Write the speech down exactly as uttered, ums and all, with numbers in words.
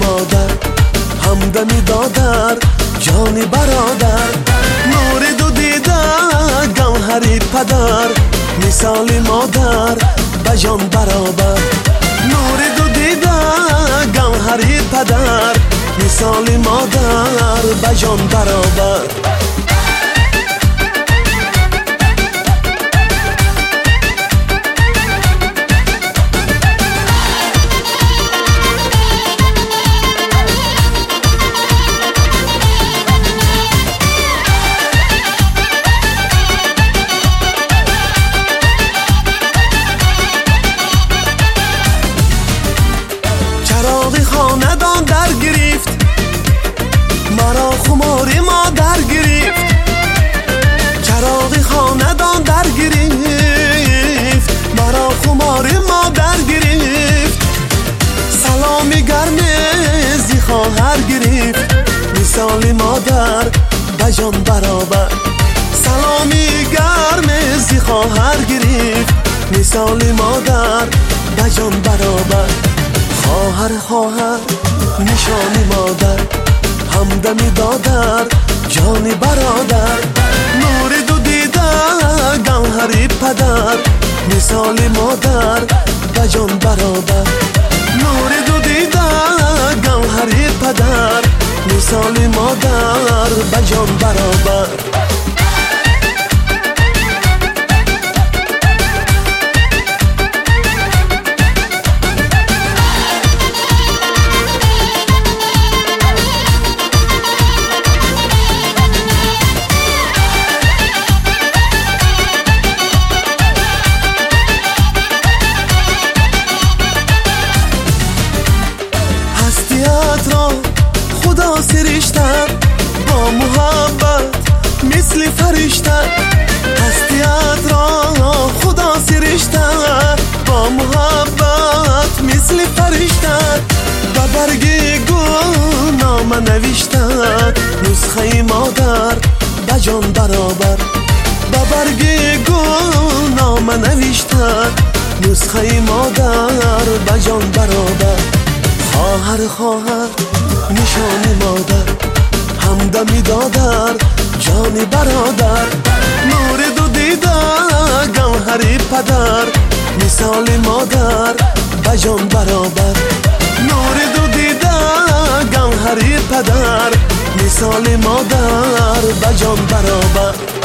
مادر، همدمی دادر جانی برادر. نور دو دیده گوهری پدر، مثال مادر به جان برابر. نور دو دیده گوهری پدر، مثال مادر به جان برابر. خاندان در گرفت، مرا خماری مادر گرفت. چراغ خاندان در گرفت، مرا خماری مادر گرفت. سلامی گرم زی خواهر گرفت، مثال مادر به جان برابر. سلامی گرم زی خواهر گرفت، مثال مادر به جان برابر. خواهر خواهر نشانی مادر، همدمی دادر جانی برادر. نور دو دیده گوهری پدر، مثال مادر به جان برابر. نور دو دیده گوهری پدر، مثال مادر به جان برابر. را خدا سرشته با محبت مثل فرشته. هستیت را خدا سرشته با محبت مثل فرشته. به برگ گل نامه نوشته، نسخه مادر به جان برابر. به برگ گل نامه نوشته، نسخه مادر به جان برابر. خواهر خواهر نشانی مادر، همدمی دادر جانی برادر. نور دو دیده گوهری پدر، مثال مادر به جان برابر. نور دو دیده گوهری پدر، مثال مادر به جان برابر.